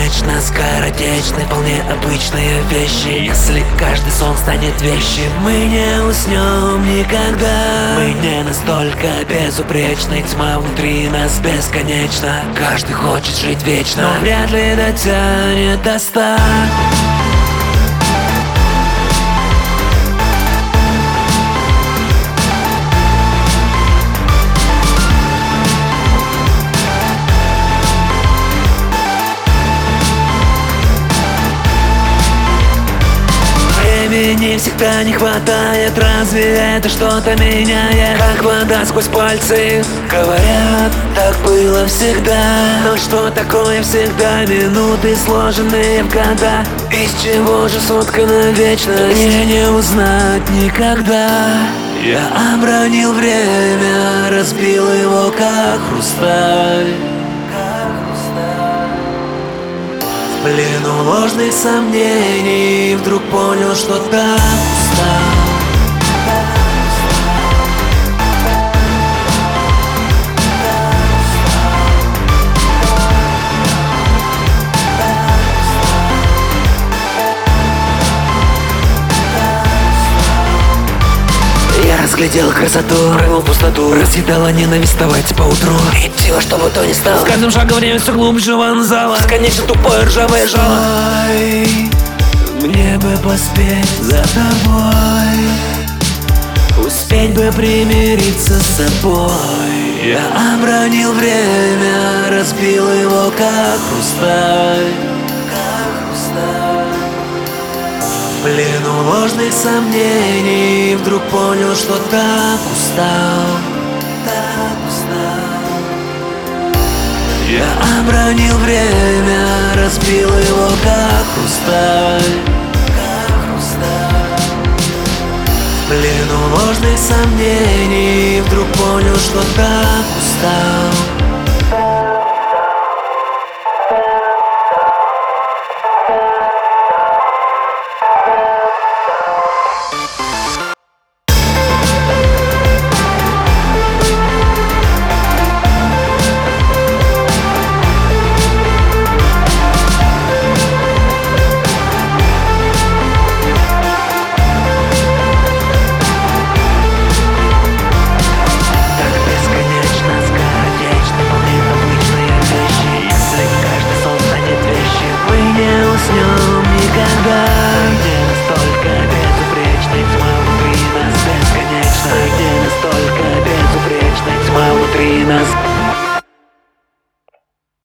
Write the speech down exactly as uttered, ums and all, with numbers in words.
бесконечно скоротечны, вполне обычные вещи. Если каждый сон станет вещи, мы не уснем никогда. Мы не настолько безупречны, тьма внутри нас бесконечна. Каждый хочет жить вечно, но вряд ли дотянет до ста. Не всегда не хватает, разве это что-то меняет? Как вода сквозь пальцы, говорят, так было всегда. Но что такое всегда? Минуты, сложенные в года. Из чего же соткана вечность? Мне не узнать никогда. Я обронил время, разбил его как хрусталь. В плену ложных сомнений вдруг понял, что так устал. Я разглядел красоту, прыгнул в пустоту, разъедала ненависть вставать поутру. Идти во что бы то ни стало. С каждым шагом время все глубже вонзало. Бесконечно тупое ржавое жало. Ой, мне бы поспеть за тобой, успеть бы примириться с собой. Я обронил время, разбил его как хрусталь. В плену ложных сомнений вдруг понял, что так устал, так устал. Я обронил время, разбил его как хрусталь, как хрусталь. В плену ложных сомнений вдруг понял, что так устал.